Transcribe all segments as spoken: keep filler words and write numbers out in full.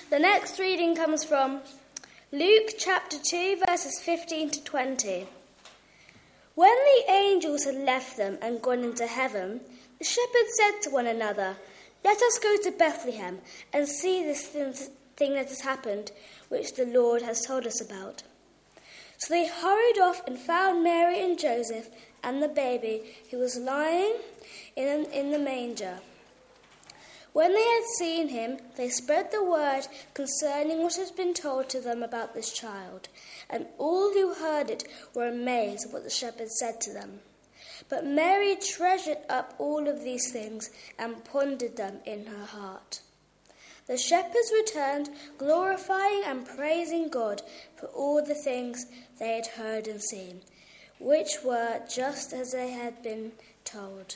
The next reading comes from Luke chapter two, verses fifteen to twenty. When the angels had left them and gone into heaven, the shepherds said to one another, "Let us go to Bethlehem and see this thing that has happened, which the Lord has told us about." So they hurried off and found Mary and Joseph and the baby who was lying in, in the manger. When they had seen him, they spread the word concerning what had been told to them about this child, and all who heard it were amazed at what the shepherds said to them. But Mary treasured up all of these things and pondered them in her heart. The shepherds returned, glorifying and praising God for all the things they had heard and seen, which were just as they had been told.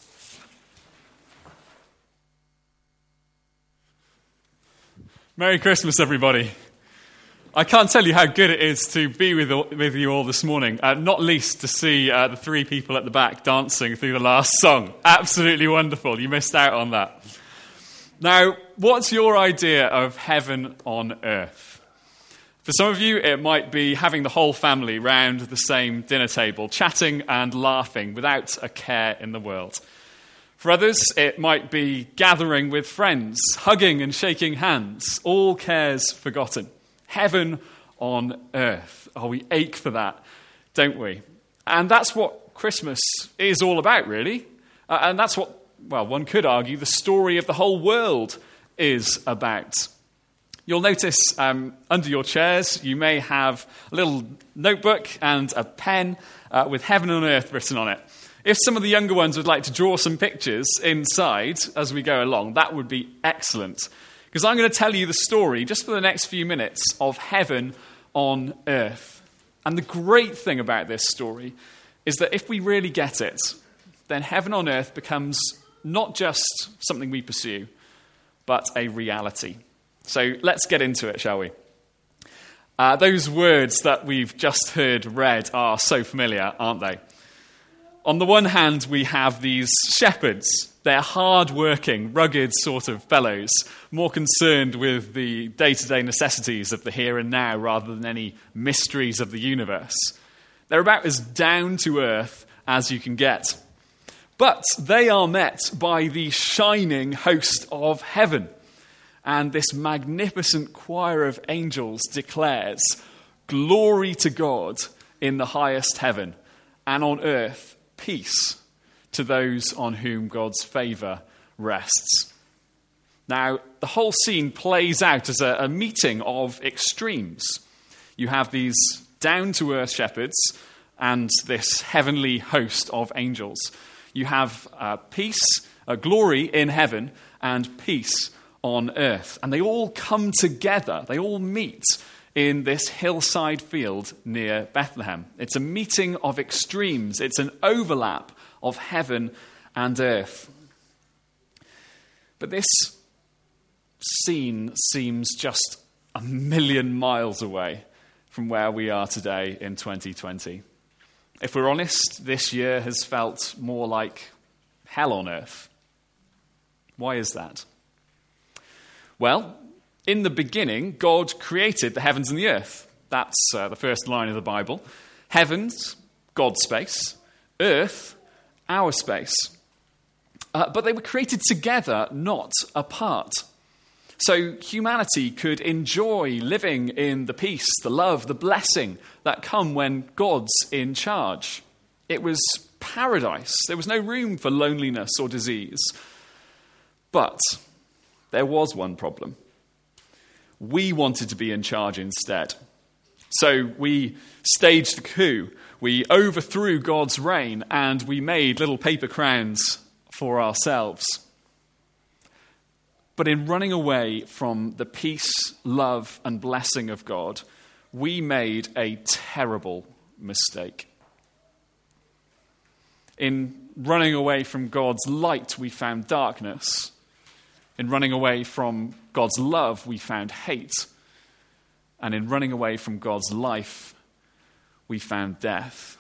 Merry Christmas, everybody. I can't tell you how good it is to be with, with you all this morning, uh, not least to see uh, the three people at the back dancing through the last song. Absolutely wonderful. You missed out on that. Now, what's your idea of heaven on earth? For some of you, it might be having the whole family round the same dinner table, chatting and laughing without a care in the world. For others, it might be gathering with friends, hugging and shaking hands, all cares forgotten. Heaven on earth. Oh, we ache for that, don't we? And that's what Christmas is all about, really. Uh, and that's what, well, one could argue the story of the whole world is about. You'll notice um, under your chairs, you may have a little notebook and a pen uh, with heaven on earth written on it. If some of the younger ones would like to draw some pictures inside as we go along, that would be excellent. Because I'm going to tell you the story, just for the next few minutes, of heaven on earth. And the great thing about this story is that if we really get it, then heaven on earth becomes not just something we pursue, but a reality. So let's get into it, shall we? Uh, those words that we've just heard read are so familiar, aren't they? On the one hand, we have these shepherds. They're hard-working, rugged sort of fellows, more concerned with the day-to-day necessities of the here and now rather than any mysteries of the universe. They're about as down-to-earth as you can get. But they are met by the shining host of heaven. And this magnificent choir of angels declares, "Glory to God in the highest heaven, and on earth peace to those on whom God's favour rests." Now, the whole scene plays out as a, a meeting of extremes. You have these down-to-earth shepherds and this heavenly host of angels. You have uh, peace, uh, glory in heaven, and peace on earth. And they all come together. They all meet in this hillside field near Bethlehem. It's a meeting of extremes. It's an overlap of heaven and earth. But this scene seems just a million miles away from where we are today in twenty twenty. If we're honest, this year has felt more like hell on earth. Why is that? Well, in the beginning, God created the heavens and the earth. That's uh, the first line of the Bible. Heavens, God's space. Earth, our space. Uh, but they were created together, not apart. So humanity could enjoy living in the peace, the love, the blessing that come when God's in charge. It was paradise. There was no room for loneliness or disease. But there was one problem. We wanted to be in charge instead. So we staged a coup. We overthrew God's reign and we made little paper crowns for ourselves. But in running away from the peace, love, and blessing of God, we made a terrible mistake. In running away from God's light, we found darkness. In running away from God's love, we found hate. And in running away from God's life, we found death.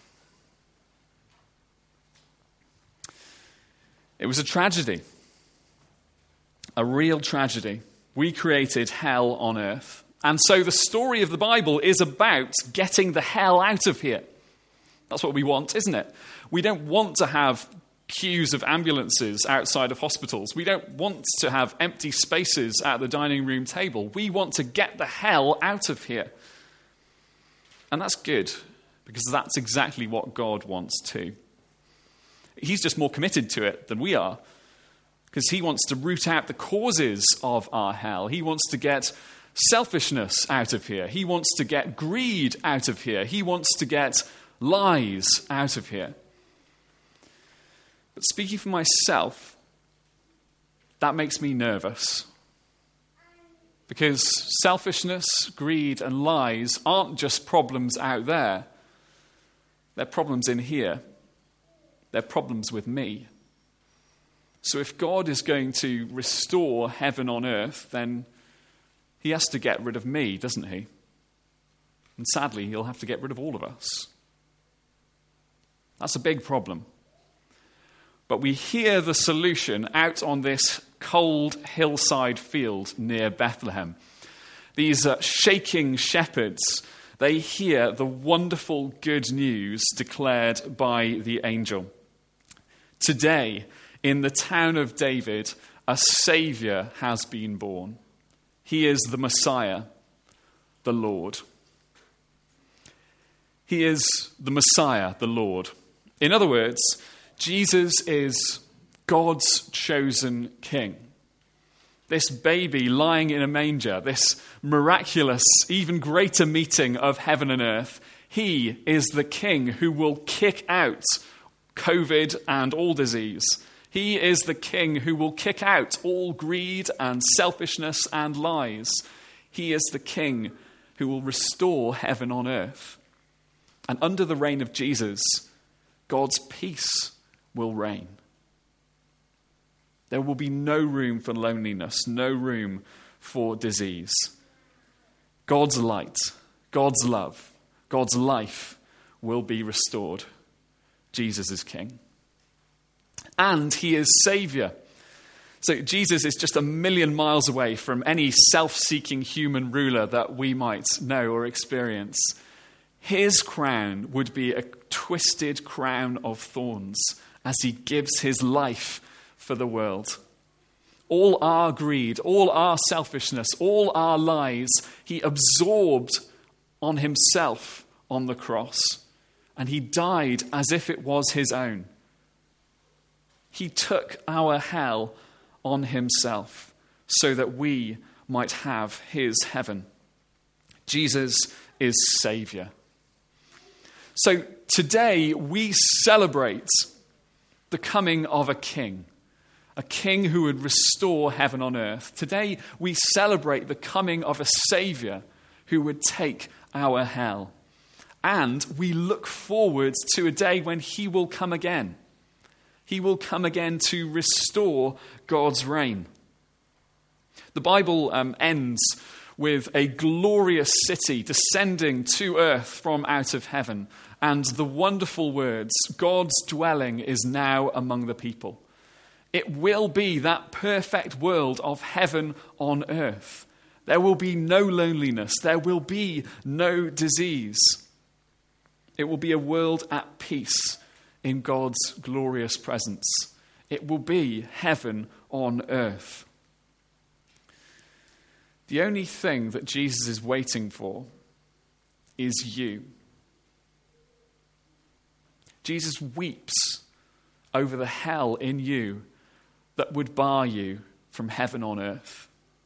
It was a tragedy. A real tragedy. We created hell on earth. And so the story of the Bible is about getting the hell out of here. That's what we want, isn't it? We don't want to have queues of ambulances outside of hospitals. We don't want to have empty spaces at the dining room table. We want to get the hell out of here. And that's good, because that's exactly what God wants too. He's just more committed to it than we are, because he wants to root out the causes of our hell. He wants to get selfishness out of here. He wants to get greed out of here. He wants to get lies out of here. But speaking for myself, that makes me nervous. Because selfishness, greed, and lies aren't just problems out there. They're problems in here. They're problems with me. So if God is going to restore heaven on earth, then he has to get rid of me, doesn't he? And sadly, he'll have to get rid of all of us. That's a big problem. But we hear the solution out on this cold hillside field near Bethlehem. These uh, shaking shepherds, they hear the wonderful good news declared by the angel. Today, in the town of David, a Saviour has been born. He is the Messiah, the Lord. He is the Messiah, the Lord. In other words, Jesus is God's chosen king. This baby lying in a manger, this miraculous, even greater meeting of heaven and earth, he is the king who will kick out COVID and all disease. He is the king who will kick out all greed and selfishness and lies. He is the king who will restore heaven on earth. And under the reign of Jesus, God's peace will reign. There will be no room for loneliness, no room for disease. God's light, God's love, God's life will be restored. Jesus is king. And he is Saviour. So Jesus is just a million miles away from any self-seeking human ruler that we might know or experience. His crown would be a twisted crown of thorns as he gives his life for the world. All our greed, all our selfishness, all our lies, he absorbed on himself on the cross. And he died as if it was his own. He took our hell on himself so that we might have his heaven. Jesus is Saviour. So today we celebrate the coming of a king, a king who would restore heaven on earth. Today we celebrate the coming of a Saviour who would take our hell. And we look forward to a day when he will come again. He will come again to restore God's reign. The Bible um, ends with a glorious city descending to earth from out of heaven, and the wonderful words, God's dwelling is now among the people. It will be that perfect world of heaven on earth. There will be no loneliness. There will be no disease. It will be a world at peace in God's glorious presence. It will be heaven on earth. The only thing that Jesus is waiting for is you. Jesus weeps over the hell in you that would bar you from heaven on earth.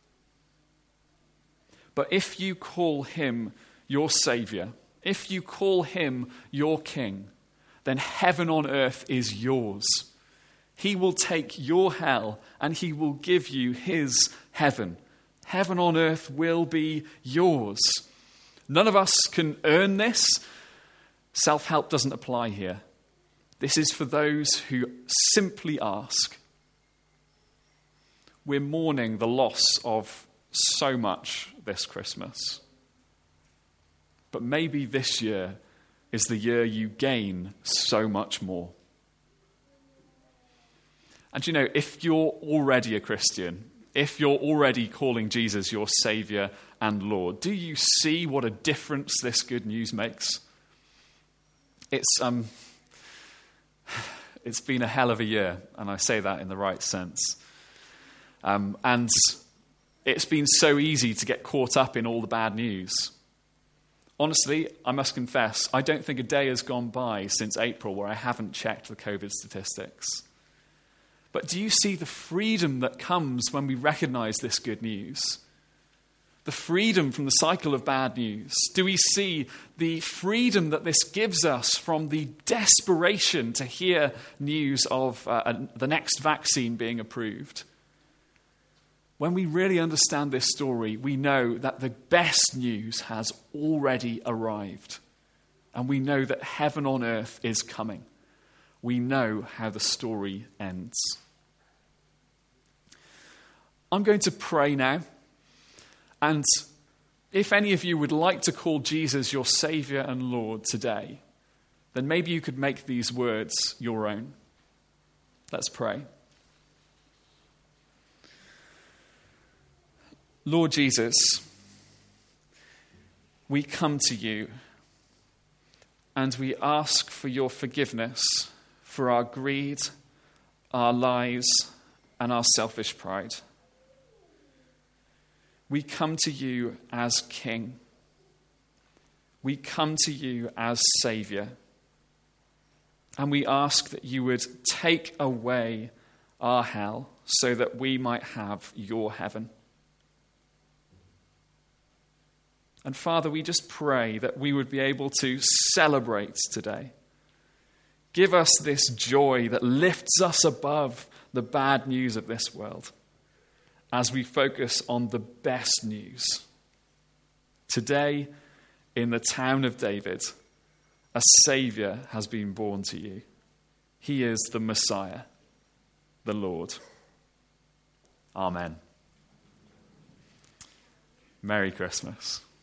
But if you call him your Saviour, if you call him your King, then heaven on earth is yours. He will take your hell and he will give you his heaven. Heaven on earth will be yours. None of us can earn this. Self-help doesn't apply here. This is for those who simply ask. We're mourning the loss of so much this Christmas. But maybe this year is the year you gain so much more. And you know, if you're already a Christian, if you're already calling Jesus your Saviour and Lord, do you see what a difference this good news makes? It's um, it's been a hell of a year, and I say that in the right sense. Um, and it's been so easy to get caught up in all the bad news. Honestly, I must confess, I don't think a day has gone by since April where I haven't checked the COVID statistics. But do you see the freedom that comes when we recognize this good news? The freedom from the cycle of bad news. Do we see the freedom that this gives us from the desperation to hear news of uh, the next vaccine being approved? When we really understand this story, we know that the best news has already arrived. And we know that heaven on earth is coming. We know how the story ends. I'm going to pray now. And if any of you would like to call Jesus your Saviour and Lord today, then maybe you could make these words your own. Let's pray. Lord Jesus, we come to you and we ask for your forgiveness for our greed, our lies, and our selfish pride. We come to you as King. We come to you as Saviour. And we ask that you would take away our hell so that we might have your heaven. And Father, we just pray that we would be able to celebrate today. Give us this joy that lifts us above the bad news of this world as we focus on the best news. Today, in the town of David, a Saviour has been born to you. He is the Messiah, the Lord. Amen. Merry Christmas.